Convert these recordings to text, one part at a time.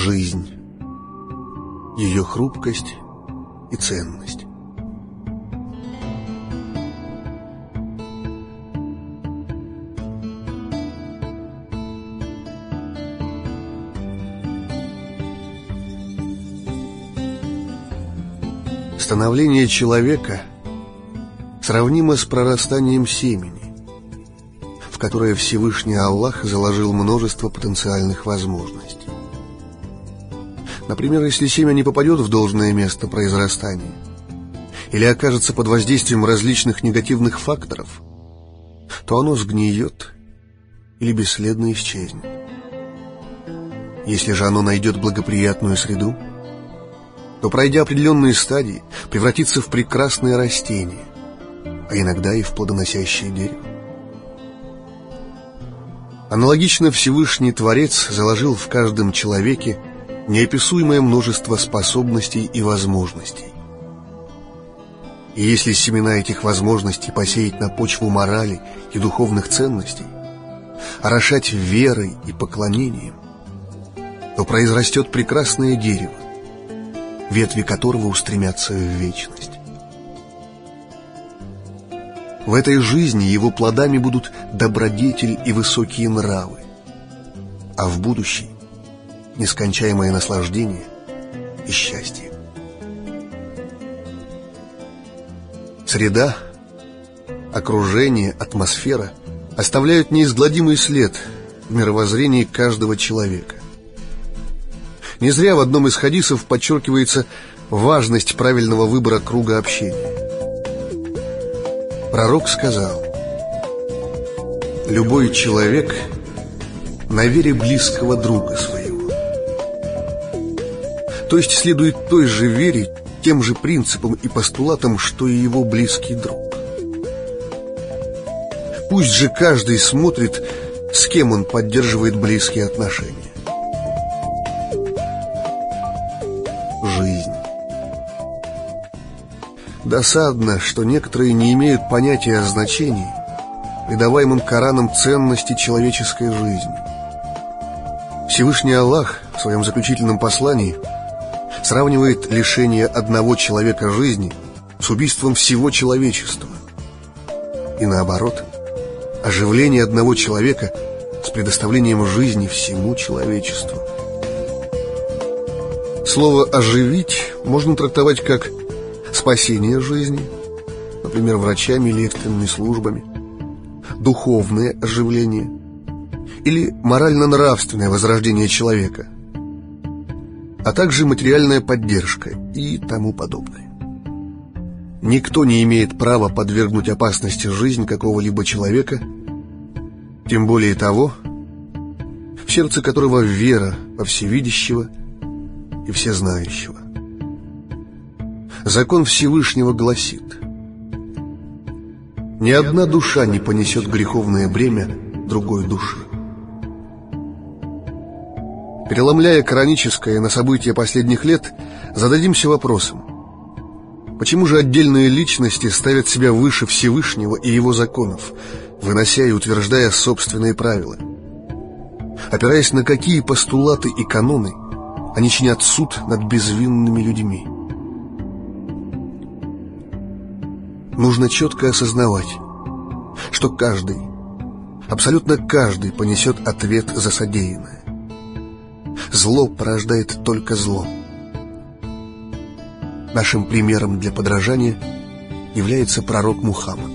жизнь, ее хрупкость и ценность. Становление человека сравнимо с прорастанием семени, в которое Всевышний Аллах заложил множество потенциальных возможностей. Например, если семя не попадет в должное место произрастания или окажется под воздействием различных негативных факторов, то оно сгниет или бесследно исчезнет. Если же оно найдет благоприятную среду, то, пройдя определенные стадии, превратится в прекрасное растение, а иногда и в плодоносящее дерево. Аналогично Всевышний Творец заложил в каждом человеке неописуемое множество способностей и возможностей. И если семена этих возможностей посеять на почву морали и духовных ценностей, орошать верой и поклонением, то произрастет прекрасное дерево, ветви которого устремятся в вечность. В этой жизни его плодами будут добродетель и высокие нравы, а в будущей — нескончаемое наслаждение и счастье. Среда, окружение, атмосфера оставляют неизгладимый след в мировоззрении каждого человека. Не зря в одном из хадисов подчеркивается важность правильного выбора круга общения. Пророк сказал: «Любой человек на вере близкого друга своего». То есть следует той же вере, тем же принципам и постулатам, что и его близкий друг. Пусть же каждый смотрит, с кем он поддерживает близкие отношения. Жизнь. Досадно, что некоторые не имеют понятия о значении, придаваемом Кораном ценности человеческой жизни. Всевышний Аллах в своем заключительном послании сравнивает лишение одного человека жизни с убийством всего человечества. И наоборот, оживление одного человека с предоставлением жизни всему человечеству. Слово «оживить» можно трактовать как спасение жизни, например, врачами или экстренными службами, духовное оживление или морально-нравственное возрождение человека, а также материальная поддержка и тому подобное. Никто не имеет права подвергнуть опасности жизнь какого-либо человека, тем более того, в сердце которого вера во всевидящего и всезнающего. Закон Всевышнего гласит: ни одна душа не понесет греховное бремя другой души. Переломляя кораническое на события последних лет, зададимся вопросом: почему же отдельные личности ставят себя выше Всевышнего и его законов, вынося и утверждая собственные правила? Опираясь на какие постулаты и каноны они чинят суд над безвинными людьми? Нужно четко осознавать, что каждый, абсолютно каждый понесет ответ за содеянное. Зло порождает только зло. Нашим примером для подражания является пророк Мухаммад.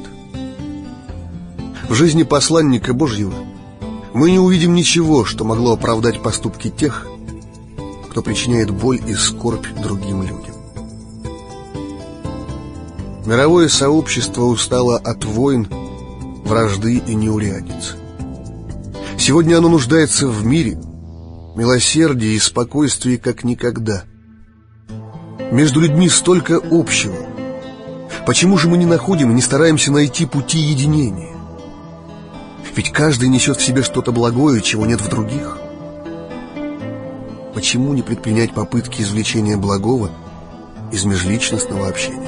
В жизни посланника Божьего мы не увидим ничего, что могло оправдать поступки тех, кто причиняет боль и скорбь другим людям. Мировое сообщество устало от войн, вражды и неурядиц. Сегодня оно нуждается в мире, милосердии и спокойствии как никогда. Между людьми столько общего. Почему же мы не находим и не стараемся найти пути единения? Ведь каждый несет в себе что-то благое, чего нет в других. Почему не предпринять попытки извлечения благого из межличностного общения?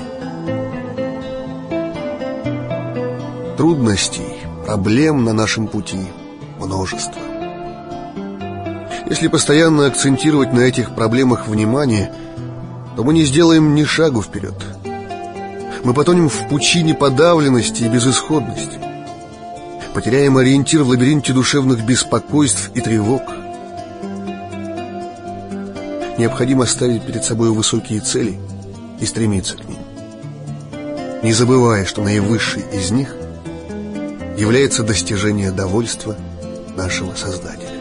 Трудностей, проблем на нашем пути множество. Если постоянно акцентировать на этих проблемах внимание, то мы не сделаем ни шагу вперед. Мы потонем в пучине подавленности и безысходности, потеряем ориентир в лабиринте душевных беспокойств и тревог. Необходимо ставить перед собой высокие цели и стремиться к ним, не забывая, что наивысшей из них является достижение довольства нашего Создателя.